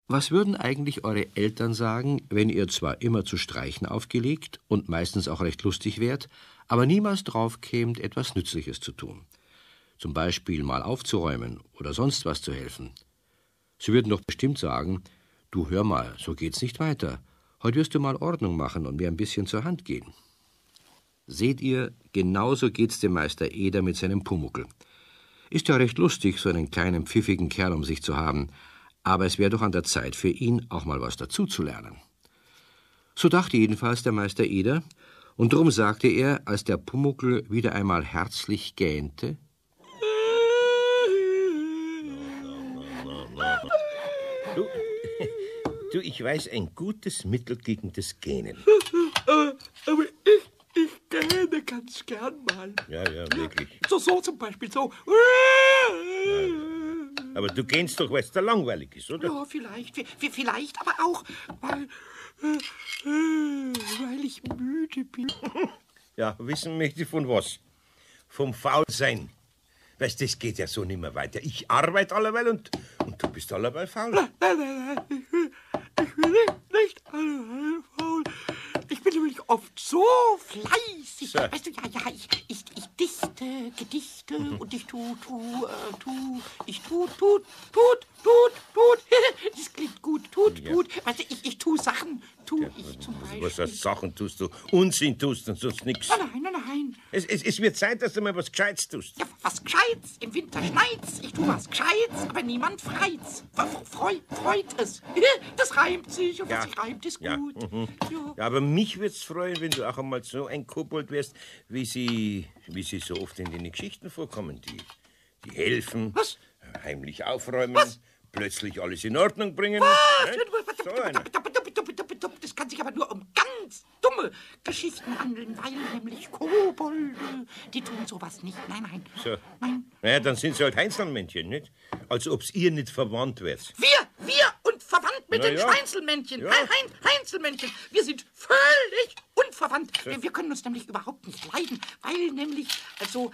Was würden eigentlich eure Eltern sagen, wenn ihr zwar immer zu streichen aufgelegt und meistens auch recht lustig wärt, aber niemals drauf kämt, etwas Nützliches zu tun? Zum Beispiel mal aufzuräumen oder sonst was zu helfen. Sie würden doch bestimmt sagen, du hör mal, so geht's nicht weiter. Heute wirst du mal Ordnung machen und mir ein bisschen zur Hand gehen. Seht ihr, genauso geht's dem Meister Eder mit seinem Pumuckl. Ist ja recht lustig, so einen kleinen pfiffigen Kerl um sich zu haben, aber es wäre doch an der Zeit für ihn, auch mal was dazuzulernen. So dachte jedenfalls der Meister Eder, und drum sagte er, als der Pumuckl wieder einmal herzlich gähnte: Du, ich weiß ein gutes Mittel gegen das Gähnen. Aber ich gähne ganz gern mal. Ja, wirklich. So zum Beispiel so. Aber du gähnst doch, weil es da langweilig ist, oder? Ja, vielleicht, aber auch, weil ich müde bin. Ja, wissen möchte ich von was? Vom Faulsein. Weißt, das geht ja so nicht mehr weiter. Ich arbeite allerweil und du bist allerweil faul. Nein, ich bin nicht alleine faul. Ich bin nämlich oft so fleißig. So. Weißt du, ja, ich dichte Gedichte und ich tut. Das klingt gut, tut. Weißt du, ich tu Sachen, ich zum Beispiel. Was heißt Sachen tust du? Unsinn tust und sonst nichts. Nein. Es wird Zeit, dass du mal was Gescheites tust. Ja, was Gescheites. Im Winter schneit's. Ich tu was Gescheites, aber niemand freut's. Freut es. Das reimt sich und was sich reimt, ist gut. Ja, aber mich wird's freuen, wenn du auch einmal so ein Kobold wärst, wie sie so oft in den Geschichten vorkommen. Die helfen, Was? heimlich aufräumen, plötzlich alles in Ordnung bringen. So einer. Das kann sich aber nur um ganz dumme Geschichten handeln, weil nämlich Kobolde, die tun sowas nicht. Nein. So. Nein. Naja, dann sind sie halt Heinzelmännchen, nicht? Als ob's ihr nicht verwandt wärt. Wir und verwandt mit Na den ja. Schweinzelmännchen. Ja. Heinzelmännchen. Wir sind völlig unverwandt. Wir können uns nämlich überhaupt nicht leiden, weil nämlich also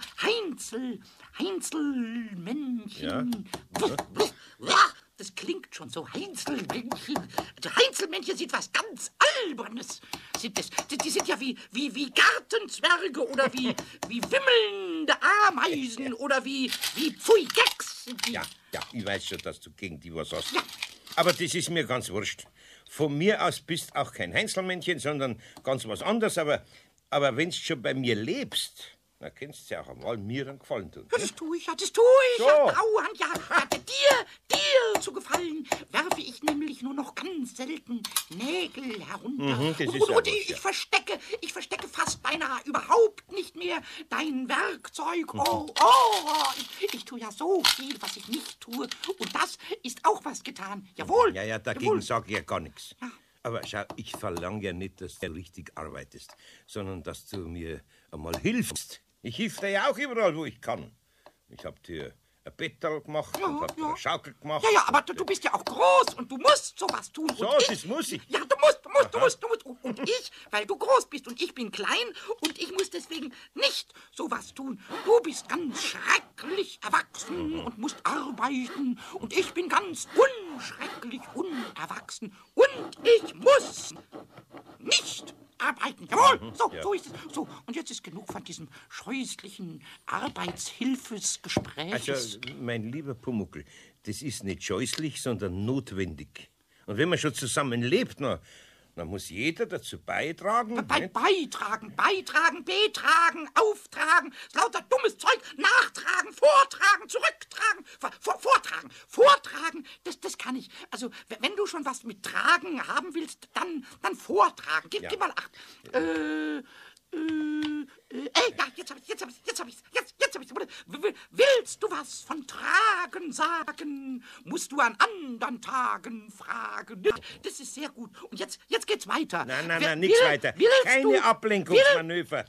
Heinzelmännchen. Ja. Das klingt schon so, Heinzelmännchen. Also Heinzelmännchen sind was ganz Albernes. Die sind ja wie Gartenzwerge oder wie wimmelnde Ameisen oder wie Pfui-Gecks. Ja, ich weiß schon, dass du gegen die was hast. Ja. Aber das ist mir ganz wurscht. Von mir aus bist auch kein Heinzelmännchen, sondern ganz was anderes. Aber wenn du schon bei mir lebst, dann kannst du ja auch einmal mir einen Gefallen tun. Ja, das tue ich. So. Ja, dauernd, dir zu gefallen, werfe ich nämlich nur noch ganz selten Nägel herunter. Das ist und ja was, ich verstecke fast beinahe überhaupt nicht mehr dein Werkzeug. Ich tue ja so viel, was ich nicht tue. Und das ist auch was getan. Jawohl. Ja, dagegen jawohl. sage ich ja gar nichts. Ja. Aber schau, ich verlange ja nicht, dass du richtig arbeitest, sondern dass du mir einmal hilfst. Ich hilf dir ja auch überall, wo ich kann. Ich hab dir ein Bettel gemacht und hab dir eine Schaukel gemacht. Ja, aber du bist ja auch groß und du musst sowas tun. So, und das muss ich. Ja, du musst. Und ich, weil du groß bist und ich bin klein und ich muss deswegen nicht sowas tun. Du bist ganz schrecklich erwachsen und musst arbeiten und ich bin ganz unschrecklich unerwachsen und ich muss nicht arbeiten. Jawohl, so ist es. So, und jetzt ist genug von diesem scheußlichen Arbeitshilfesgespräch. Also, mein lieber Pumuckl, das ist nicht scheußlich, sondern notwendig. Und wenn man schon zusammen lebt, dann muss jeder dazu beitragen. Beitragen, betragen, auftragen, lauter dummes Zeug, nachtragen, vortragen, zurücktragen, vortragen, das kann ich. Also, wenn du schon was mit Tragen haben willst, dann vortragen. Gib mal Acht. Jetzt hab ich's. Willst du was von Tragen sagen, musst du an anderen Tagen fragen. Das ist sehr gut. Und jetzt geht's weiter. Nein, nichts weiter. Keine Ablenkungsmanöver.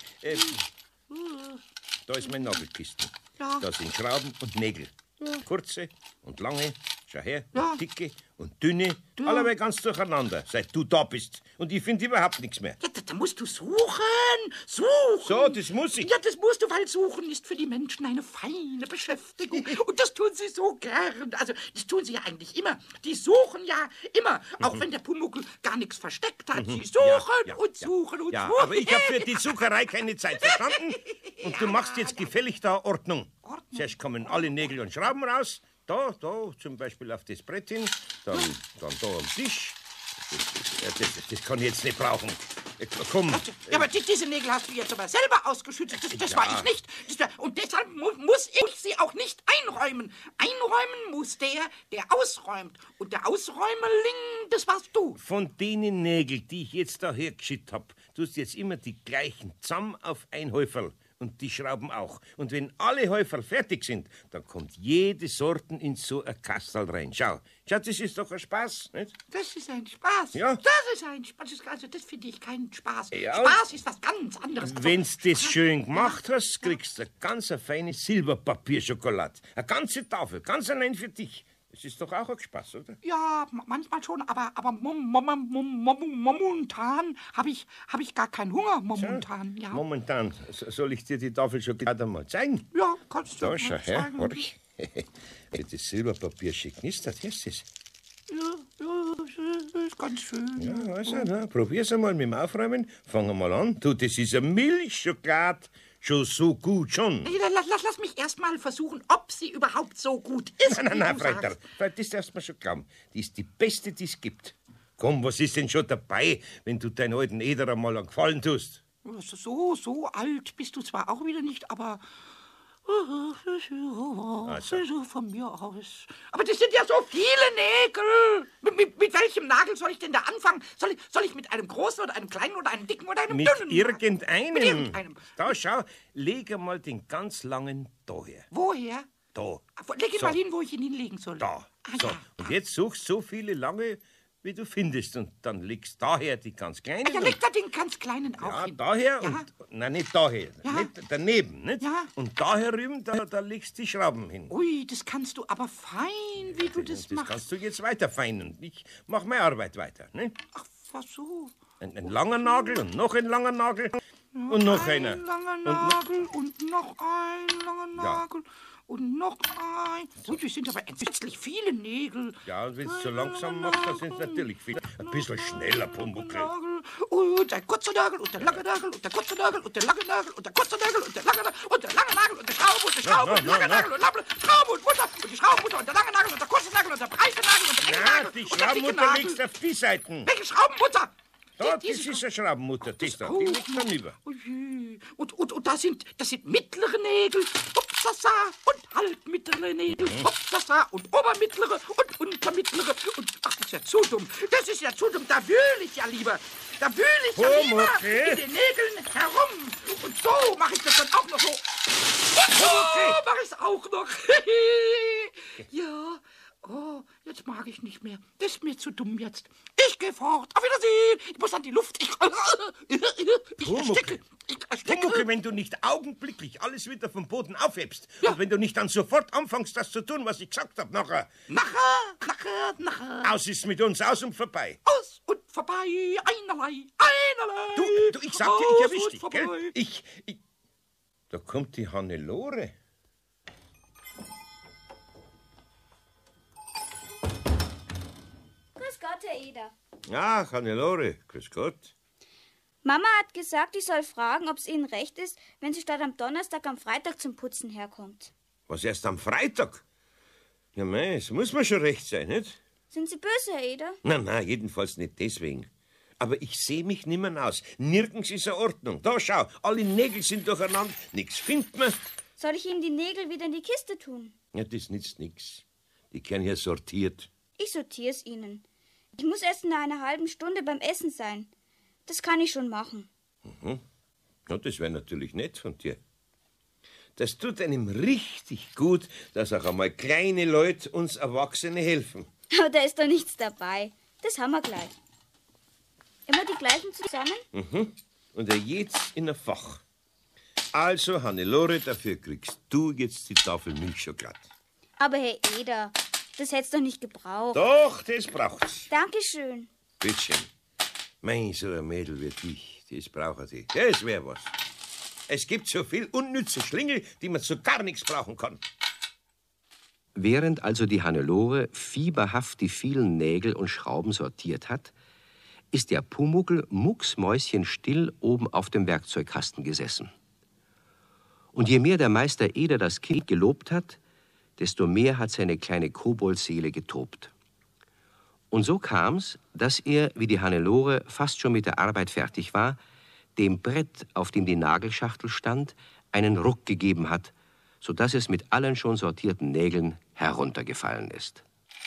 Da ist mein Nagelkisten. Ja. Da sind Schrauben und Nägel. Kurze und lange, Schau her, Ja. dicke und dünne, allerweil ganz durcheinander, seit du da bist. Und ich finde überhaupt nichts mehr. Ja, da musst du suchen. Suchen. So, das muss ich. Ja, das musst du, weil Suchen ist für die Menschen eine feine Beschäftigung. Und das tun sie so gern. Also, das tun sie ja eigentlich immer. Die suchen ja immer. Auch wenn der Pumuckl gar nichts versteckt hat. Sie suchen und suchen und Ja, suchen. aber ich habe für die Sucherei keine Zeit, verstanden? Und du machst jetzt gefällig da Ordnung. Zuerst kommen alle Nägel und Schrauben raus. Da, zum Beispiel auf das Brett hin. Dann da am Tisch. Das kann ich jetzt nicht brauchen. Komm. Ja, aber diese Nägel hast du jetzt aber selber ausgeschüttet. Das war ich nicht. Und deshalb muss ich sie auch nicht einräumen. Einräumen muss der ausräumt. Und der Ausräumerling, das warst du. Von denen Nägeln, die ich jetzt da hergeschickt hab, tust jetzt immer die gleichen zusammen auf ein Häuferl. Und die Schrauben auch. Und wenn alle Häuferl fertig sind, dann kommt jede Sorten in so ein Kastel rein. Schau, das ist doch ein Spaß, nicht? Das ist ein Spaß. Ja. Das ist ein Spaß. Also, das finde ich keinen Spaß. Ja. Spaß ist was ganz anderes. Also, Wenn's das schön gemacht hast, kriegst du eine ganz feine Silberpapierschokolade. Eine ganze Tafel, ganz allein für dich. Das ist doch auch ein Spaß, oder? Ja, manchmal schon, aber momentan habe ich gar keinen Hunger. Momentan, ja. Momentan. Soll ich dir die Tafel Schokolade mal zeigen? Ja, kannst du Da, schau mal her, zeigen. horch. Das Silberpapier schick knistert, hörst du das? Ja, das ist ganz schön. Ja, also, na, probier's einmal mit dem Aufräumen. Fang mal an. Du, das ist eine Milchschokolade. Schon so gut, schon. Lass mich erst mal versuchen, ob sie überhaupt so gut ist. Nein, wie du Freitag. sagst. Das darfst du mir schon glauben. Die ist die beste, die es gibt. Komm, was ist denn schon dabei, wenn du deinen alten Eder einmal einen Gefallen tust? So alt bist du zwar auch wieder nicht, aber Also. von mir aus. Aber das sind ja so viele Nägel. Mit welchem Nagel soll ich denn da anfangen? Soll ich mit einem großen oder einem kleinen oder einem dicken oder einem Mit dünnen? irgendeinem. Mit irgendeinem. Da, schau, leg einmal den ganz langen da her. Woher? Da. Leg ihn So. mal hin, wo ich ihn hinlegen soll. Da. Ah, So. ja. Und jetzt suchst so viele lange, wie du findest. Und dann legst daher die ganz kleinen. Ja, leg da den ganz kleinen auch Ja, hin. daher Ja. und... Nein, nicht daher. Ja. Nicht daneben, nicht? Ja. Und da herüben, da legst du die Schrauben hin. Ui, das kannst du aber fein, wie du das Das machst. kannst du jetzt weiter feinen. Ich mach meine Arbeit weiter. Ne? Ach, was so? Ein langer Nagel und noch ein langer Nagel und noch einer. Ein langer Nagel und noch ein langer Ja. Nagel und noch ein. Und es sind aber entsetzlich viele Nägel. Ja, und wenn du so langsam machst, dann sind es natürlich viele. Ein bisschen schneller, Pumuckl. Nagel und ein kurzer Nagel und der lange Nagel und der kurze Nagel und der lange Nagel und der kurze Nagel und der lange Nagel und der lange Nagel und der Schraube und der Schraube und der lange Nagel und Schraube und Mutter und die Schraubenmutter und der lange Nagel und der kurze Nagel und der breite Nagel und der enge Na, Nagel die und der dicke Schraubenmutter Nagel. legst auf die Seiten. Welche Schraubenmutter? Da, Diese das ist eine Schraubenmutter. Das da, die liegt dann über. Ui. Und das sind mittlere Nägel, upsasa, und halbmittlere Nägel, upsasa, und obermittlere und untermittlere. Und ach, das ist ja zu dumm. Das ist ja zu dumm. Da wühle ich ja lieber. Da wühle ich ja lieber Pumuckl. in den Nägeln herum. Und so mache ich das dann auch noch so. Und so mache ich es auch noch. Ja. Oh, jetzt mag ich nicht mehr. Das ist mir zu dumm jetzt. Ich gehe fort. Auf Wiedersehen. Ich muss an die Luft. Ich ersticke. Ich ersticke. Pumuckl, wenn du nicht augenblicklich alles wieder vom Boden aufhebst und wenn du nicht dann sofort anfängst, das zu tun, was ich gesagt habe, nachher. Nachher. Aus ist mit uns, aus und vorbei. Aus und vorbei. Einerlei. Du, ich sag dir, ich Aus erwisch und dich, vorbei. gell? Da kommt die Hannelore. Grüß Gott, Herr Eder. Ach, Hannelore, grüß Gott. Mama hat gesagt, ich soll fragen, ob es Ihnen recht ist, wenn sie statt am Donnerstag am Freitag zum Putzen herkommt. Was, erst am Freitag? Ja, mei, es muss mir schon recht sein, nicht? Sind Sie böse, Herr Eder? Na, jedenfalls nicht deswegen. Aber ich sehe mich nimmer aus. Nirgends ist eine Ordnung. Da, schau, alle Nägel sind durcheinander, nichts findet man. Soll ich Ihnen die Nägel wieder in die Kiste tun? Ja, das nützt nix. Die werden hier sortiert. Ich sortiere es Ihnen. Ich muss erst in einer halben Stunde beim Essen sein. Das kann ich schon machen. Ja, das wäre natürlich nett von dir. Das tut einem richtig gut, dass auch einmal kleine Leute uns Erwachsene helfen. Aber da ist doch nichts dabei. Das haben wir gleich. Immer die gleichen zusammen? Und er jetzt in ein Fach. Also, Hannelore, dafür kriegst du jetzt die Tafel Milchschokolade. Aber Herr Eder, Das hätt's doch nicht gebraucht. Doch, das braucht's. Dankeschön. Bittchen. Mein, so ein Mädel wie dich, das braucht sie. Das wär was. Es gibt so viel unnütze Schlingel, die man zu gar nichts brauchen kann. Während also die Hannelore fieberhaft die vielen Nägel und Schrauben sortiert hat, ist der Pumuckl mucksmäuschenstill oben auf dem Werkzeugkasten gesessen. Und je mehr der Meister Eder das Kind gelobt hat, desto mehr hat seine kleine Koboldseele getobt. Und so kam's, dass er, wie die Hannelore fast schon mit der Arbeit fertig war, dem Brett, auf dem die Nagelschachtel stand, einen Ruck gegeben hat, so dass es mit allen schon sortierten Nägeln heruntergefallen ist.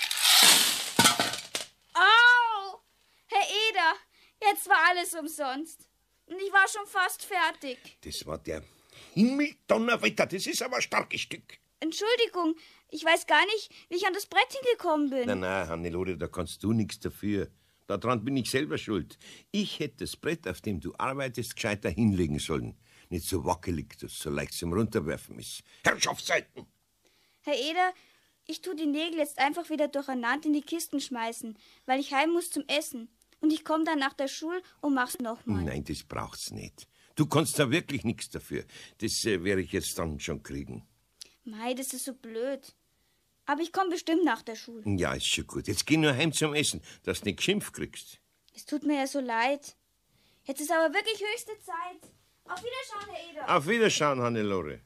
Au! Herr Eder, jetzt war alles umsonst. Und ich war schon fast fertig. Das war der Himmeldonnerwetter, das ist aber ein starkes Stück. Entschuldigung, ich weiß gar nicht, wie ich an das Brett hingekommen bin. Nein, Hannelore, da kannst du nichts dafür. Daran bin ich selber schuld. Ich hätte das Brett, auf dem du arbeitest, gescheiter hinlegen sollen. Nicht so wackelig, dass es so leicht zum Runterwerfen ist. Herrschaftszeiten! Herr Eder, ich tu die Nägel jetzt einfach wieder durcheinander in die Kisten schmeißen, weil ich heim muss zum Essen. Und ich komme dann nach der Schule und mach's nochmal. Nein, das braucht's nicht. Du kannst da wirklich nichts dafür. Das werde ich jetzt dann schon kriegen. Mei, das ist so blöd. Aber ich komme bestimmt nach der Schule. Ja, ist schon gut. Jetzt geh nur heim zum Essen, dass du nicht geschimpft kriegst. Es tut mir ja so leid. Jetzt ist aber wirklich höchste Zeit. Auf Wiederschauen, Herr Eder. Auf Wiederschauen, Hannelore.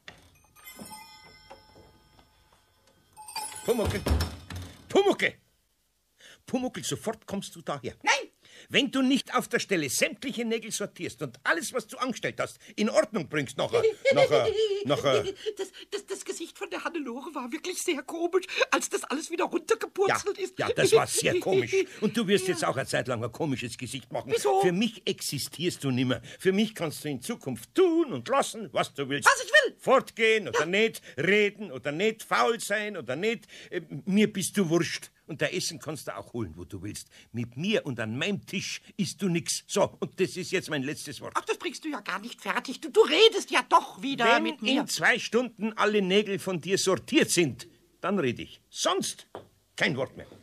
Pumuckl! Pumuckl! Pumuckl, sofort kommst du daher. Nein! Wenn du nicht auf der Stelle sämtliche Nägel sortierst und alles, was du angestellt hast, in Ordnung bringst, nachher. Das Gesicht von der Hannelore war wirklich sehr komisch, als das alles wieder runtergepurzelt ist. Ja, das war sehr komisch. Und du wirst jetzt auch eine Zeit lang ein komisches Gesicht machen. Wieso? Für mich existierst du nimmer. Für mich kannst du in Zukunft tun und lassen, was du willst. Was ich will. Fortgehen oder nicht, reden oder nicht, faul sein oder nicht. Mir bist du wurscht. Und da Essen kannst du auch holen, wo du willst. Mit mir und an meinem Tisch isst du nix. So, und das ist jetzt mein letztes Wort. Ach, das bringst du ja gar nicht fertig. Du redest ja doch wieder Wenn mit mir. in 2 Stunden alle Nägel von dir sortiert sind, dann rede ich. Sonst kein Wort mehr.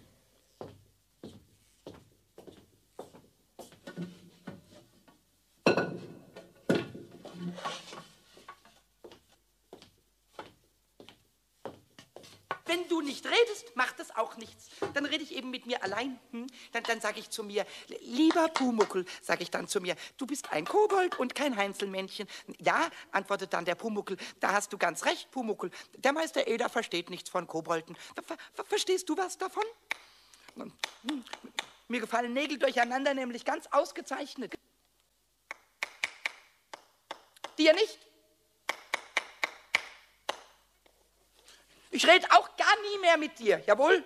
Wenn du nicht redest, macht das auch nichts. Dann rede ich eben mit mir allein. Dann sage ich zu mir, lieber Pumuckl, sage ich dann zu mir, du bist ein Kobold und kein Heinzelmännchen. Ja, antwortet dann der Pumuckl, da hast du ganz recht, Pumuckl. Der Meister Eder versteht nichts von Kobolden. Verstehst du was davon? Mir gefallen Nägel durcheinander nämlich ganz ausgezeichnet. Dir nicht? Ich rede auch gar nie mehr mit dir, jawohl?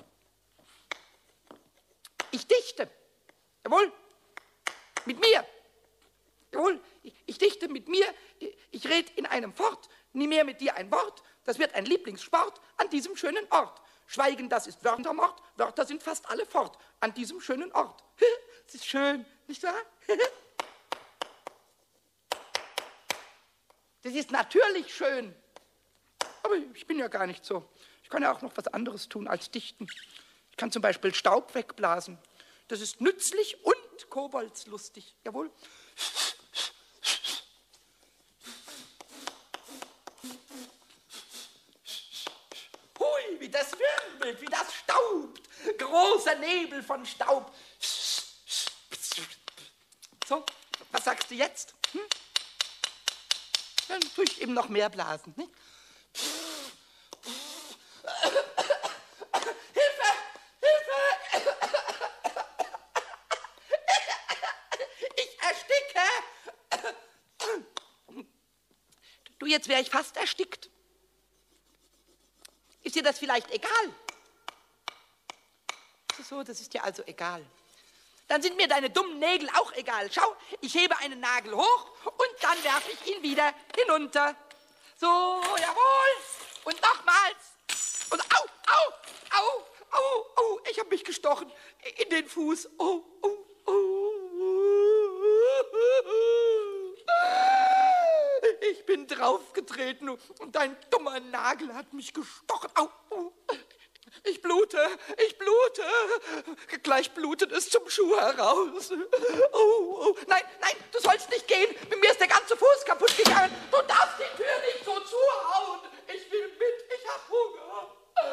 Ich dichte, jawohl? Mit mir, jawohl? Ich dichte mit mir, ich rede in einem Fort, nie mehr mit dir ein Wort. Das wird ein Lieblingssport an diesem schönen Ort. Schweigen, das ist Wörtermord, Wörter sind fast alle fort an diesem schönen Ort. Es ist schön, nicht wahr? Das ist natürlich schön. Aber ich bin ja gar nicht so. Ich kann ja auch noch was anderes tun als dichten. Ich kann zum Beispiel Staub wegblasen. Das ist nützlich und koboldslustig. Jawohl. Hui, wie das wirbelt, wie das staubt. Großer Nebel von Staub. So, was sagst du jetzt? Dann tue ich eben noch mehr blasen. Nicht? Du, jetzt wäre ich fast erstickt. Ist dir das vielleicht egal? So, das ist dir also egal. Dann sind mir deine dummen Nägel auch egal. Schau, ich hebe einen Nagel hoch und dann werfe ich ihn wieder hinunter. So, jawohl. Und nochmals. Und au, au, au, au, au. Ich habe mich gestochen in den Fuß. Oh, oh, oh. Ich bin draufgetreten und dein dummer Nagel hat mich gestochen. Au, au. Ich blute. Gleich blutet es zum Schuh heraus. Oh. Nein, du sollst nicht gehen. Mir ist der ganze Fuß kaputt gegangen. Du darfst die Tür nicht so zuhauen. Ich will mit. Ich hab Hunger.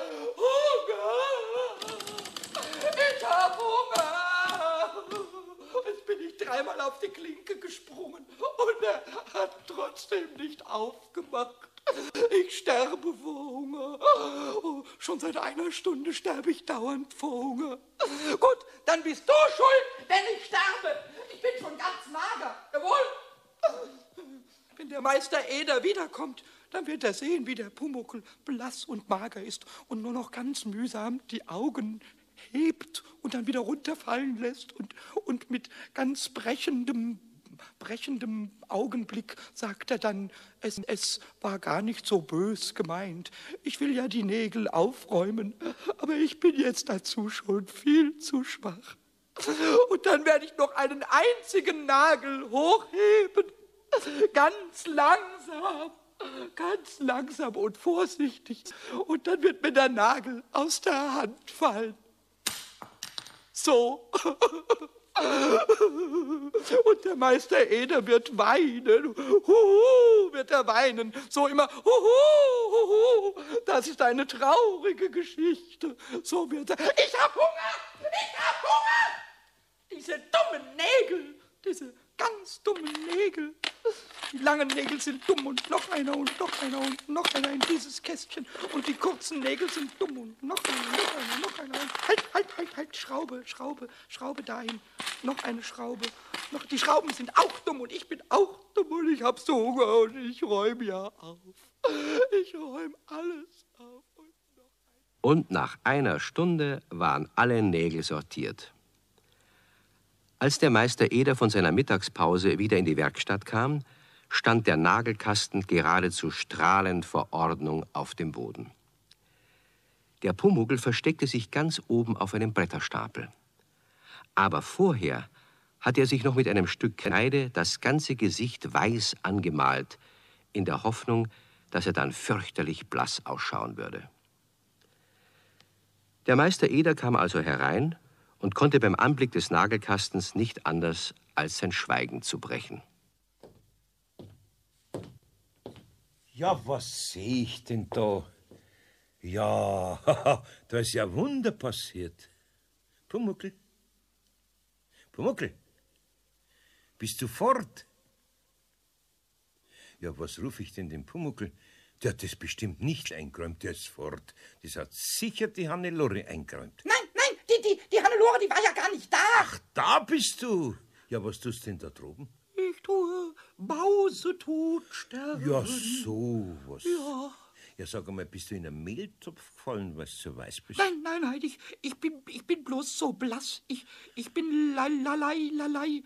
Ich hab Hunger. Jetzt bin ich dreimal auf die Klinke gesprungen und er hat trotzdem nicht aufgemacht. Ich sterbe vor Hunger. Oh, schon seit einer Stunde sterbe ich dauernd vor Hunger. Gut, dann bist du schuld, wenn ich sterbe. Ich bin schon ganz mager. Jawohl. Wenn der Meister Eder wiederkommt, dann wird er sehen, wie der Pumuckl blass und mager ist und nur noch ganz mühsam die Augen hebt und dann wieder runterfallen lässt und mit ganz brechendem Augenblick sagt er dann, es war gar nicht so bös gemeint. Ich will ja die Nägel aufräumen, aber ich bin jetzt dazu schon viel zu schwach. Und dann werde ich noch einen einzigen Nagel hochheben, ganz langsam und vorsichtig. Und dann wird mir der Nagel aus der Hand fallen. So. Und der Meister Eder wird weinen. Huhu, wird er weinen. So immer, huhu. Das ist eine traurige Geschichte. So wird er. Ich hab Hunger! Diese dummen Nägel, diese ganz dummen Nägel. Die langen Nägel sind dumm und noch einer und noch einer und noch einer in dieses Kästchen. Und die kurzen Nägel sind dumm und noch einer. Halt, Schraube dahin. Noch eine Schraube. Die Schrauben sind auch dumm und ich bin auch dumm und ich hab so Hunger und ich räume ja auf. Ich räume alles auf. Und nach einer Stunde waren alle Nägel sortiert. Als der Meister Eder von seiner Mittagspause wieder in die Werkstatt kam, stand der Nagelkasten geradezu strahlend vor Ordnung auf dem Boden. Der Pumuckl versteckte sich ganz oben auf einem Bretterstapel. Aber vorher hatte er sich noch mit einem Stück Kreide das ganze Gesicht weiß angemalt, in der Hoffnung, dass er dann fürchterlich blass ausschauen würde. Der Meister Eder kam also herein und konnte beim Anblick des Nagelkastens nicht anders, als sein Schweigen zu brechen. Ja, was sehe ich denn da? Ja, da ist ja Wunder passiert. Pumuckl, bist du fort? Ja, was rufe ich denn den Pumuckl? Der hat das bestimmt nicht eingeräumt, der ist fort. Das hat sicher die Hannelore eingeräumt. Nein, die Hannelore, die war ja gar nicht da. Ach, da bist du. Ja, was tust denn da droben? Ich tue Mausetot sterben. Ja, so was. Ja. Ja, sag einmal, bist du in einen Mehltopf gefallen, weil du so weiß bist? Nein, ich bin bloß so blass. Ich bin leichenblass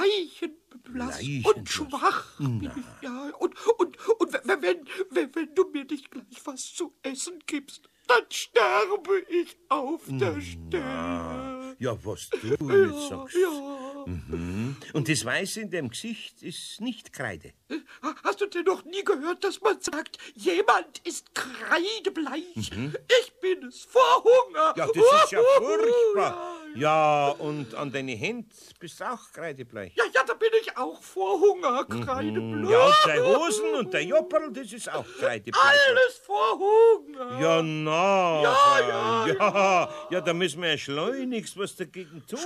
und schwach bin ich. Ja, und wenn du mir nicht gleich was zu essen gibst, dann sterbe ich auf der Stelle. Ja, was du jetzt sagst. Ja. Und das Weiße in dem Gesicht ist nicht Kreide. Hast du denn noch nie gehört, dass man sagt, jemand ist kreidebleich? Ich bin es vor Hunger. Ja, das ist ja furchtbar. Ja, und an deine Hände bist du auch kreidebleich. Ja, da bin ich auch vor Hunger kreidebleich. Ja, und deine Hosen und dein Jopperl, das ist auch kreidebleich. Alles vor Hunger. Ja, na. Ja, da müssen wir ja schleunigst was dagegen tun.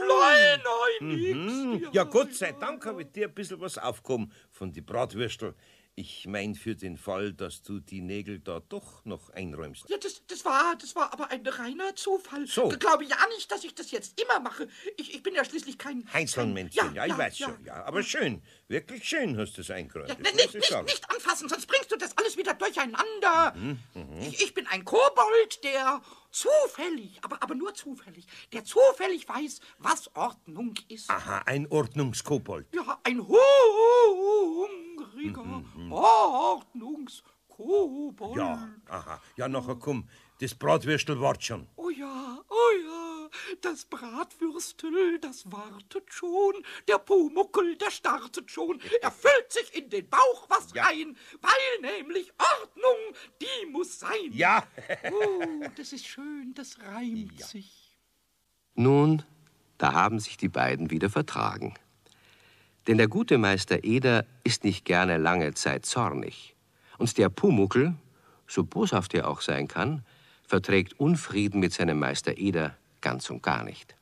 Ja, Gott sei Dank habe ich dir ein bisschen was aufgehoben von die Bratwürstel. Ich mein für den Fall, dass du die Nägel da doch noch einräumst. Ja, das war aber ein reiner Zufall. So. Ich glaube ja nicht, dass ich das jetzt immer mache. Ich bin ja schließlich kein Heinzelmännchen, ja, ich weiß schon, ja. Aber schön, wirklich schön hast du es eingeräumt. Ja, nicht anfassen, sonst bringst du das alles wieder durcheinander. Ich bin ein Kobold, der zufällig, aber nur zufällig, der zufällig weiß, was Ordnung ist. Aha, ein Ordnungskobold. Ja, ein hungriger Ordnungskobold. Ja, aha. Ja, nachher komm, das Bratwürstel wart schon. Oh ja, das Bratwürstel, das wartet schon, der Pumuckel, der startet schon, er füllt sich in den Bauch was rein, weil nämlich Ordnung, die muss sein. Ja. Oh, das ist schön, das reimt sich. Nun, da haben sich die beiden wieder vertragen. Denn der gute Meister Eder ist nicht gerne lange Zeit zornig. Und der Pumuckel, so boshaft er auch sein kann, verträgt Unfrieden mit seinem Meister Eder ganz und gar nicht.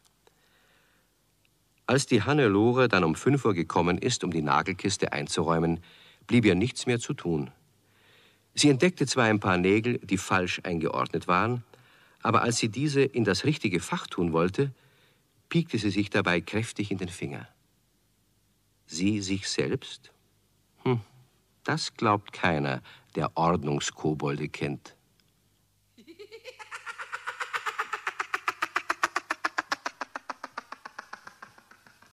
Als die Hannelore dann um 5 Uhr gekommen ist, um die Nagelkiste einzuräumen, blieb ihr nichts mehr zu tun. Sie entdeckte zwar ein paar Nägel, die falsch eingeordnet waren, aber als sie diese in das richtige Fach tun wollte, piekte sie sich dabei kräftig in den Finger. Sie sich selbst? Das glaubt keiner, der Ordnungskobolde kennt.